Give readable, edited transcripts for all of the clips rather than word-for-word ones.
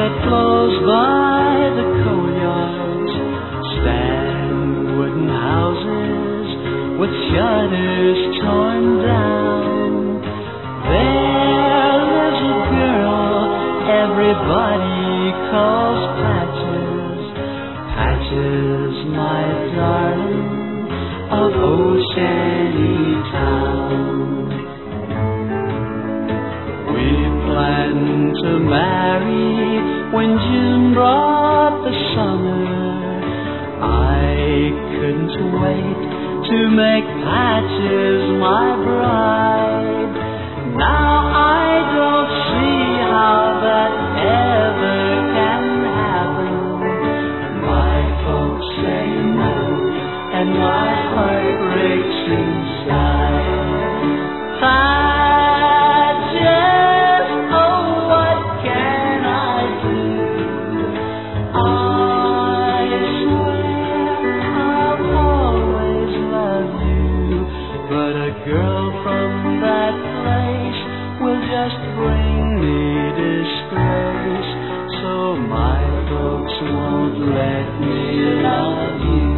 close by the coal yards stand wooden houses with shutters torn down. There lives a girl everybody calls Patches. Patches, my darling, of old shanty town. We planned to marry when June brought the summer. I couldn't wait to make Patches my bride. Now I don't see how that ever can happen. My folks say no, and my heart breaks inside. Patches, oh, what can I do? I swear I'll always love you, but a girl from that place will just bring me disgrace, so my folks won't let me love you.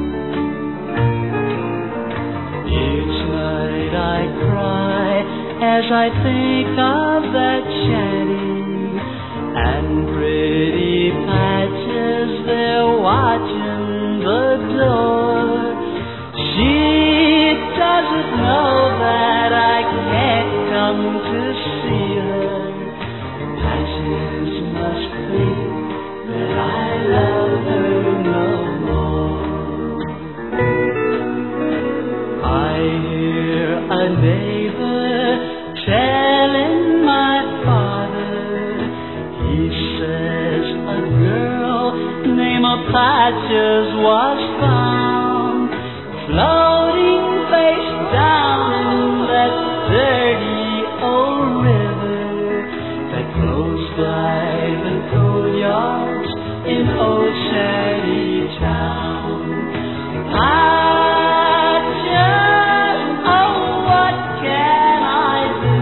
Each night I cry as I think of that shanty, and pretty Patches there watching the door. She doesn't know that I can't come to see her. Patches must think that I love her no more. I hear a neighbor telling my father, he says a girl named Patches was found floating face down in that dirty old river that flows by the coal yards in old shanty town. Patches, oh, what can I do?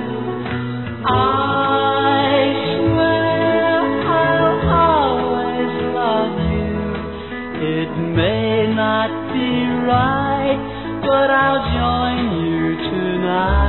I swear I'll always love you. It may not be right, but I'll join you tonight.